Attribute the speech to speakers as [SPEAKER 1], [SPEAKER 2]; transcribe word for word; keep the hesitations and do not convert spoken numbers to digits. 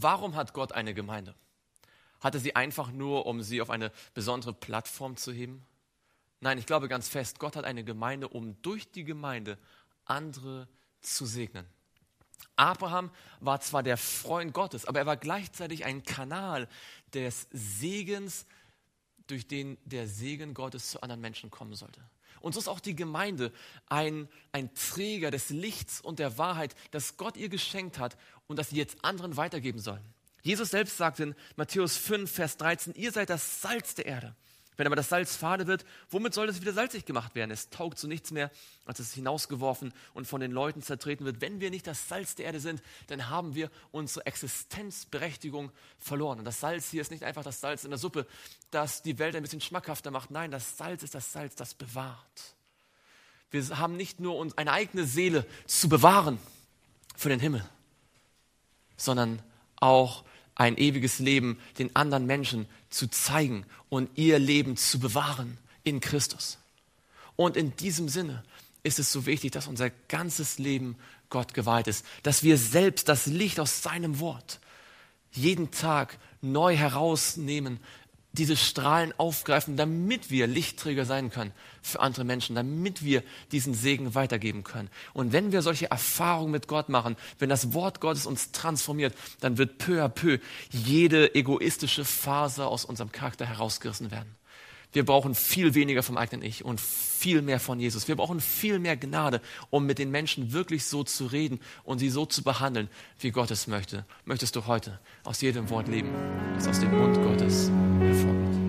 [SPEAKER 1] Warum hat Gott eine Gemeinde? Hat er sie einfach nur, um sie auf eine besondere Plattform zu heben? Nein, ich glaube ganz fest, Gott hat eine Gemeinde, um durch die Gemeinde andere zu segnen. Abraham war zwar der Freund Gottes, aber er war gleichzeitig ein Kanal des Segens, durch den der Segen Gottes zu anderen Menschen kommen sollte. Und so ist auch die Gemeinde ein, ein Träger des Lichts und der Wahrheit, das Gott ihr geschenkt hat und das sie jetzt anderen weitergeben sollen. Jesus selbst sagt in Matthäus fünf, Vers dreizehn, ihr seid das Salz der Erde. Wenn aber das Salz fade wird, womit soll es wieder salzig gemacht werden? Es taugt zu nichts mehr, als es hinausgeworfen und von den Leuten zertreten wird. Wenn wir nicht das Salz der Erde sind, dann haben wir unsere Existenzberechtigung verloren. Und das Salz hier ist nicht einfach das Salz in der Suppe, das die Welt ein bisschen schmackhafter macht. Nein, das Salz ist das Salz, das bewahrt. Wir haben nicht nur uns eine eigene Seele zu bewahren für den Himmel, sondern auch ein ewiges Leben den anderen Menschen zu zeigen und ihr Leben zu bewahren in Christus. Und in diesem Sinne ist es so wichtig, dass unser ganzes Leben Gott geweiht ist, dass wir selbst das Licht aus seinem Wort jeden Tag neu herausnehmen, diese Strahlen aufgreifen, damit wir Lichtträger sein können für andere Menschen, damit wir diesen Segen weitergeben können. Und wenn wir solche Erfahrungen mit Gott machen, wenn das Wort Gottes uns transformiert, dann wird peu à peu jede egoistische Faser aus unserem Charakter herausgerissen werden. Wir brauchen viel weniger vom eigenen Ich und viel mehr von Jesus. Wir brauchen viel mehr Gnade, um mit den Menschen wirklich so zu reden und sie so zu behandeln, wie Gott es möchte. Möchtest du heute aus jedem Wort leben, das aus dem Mund Gottes hervorgeht?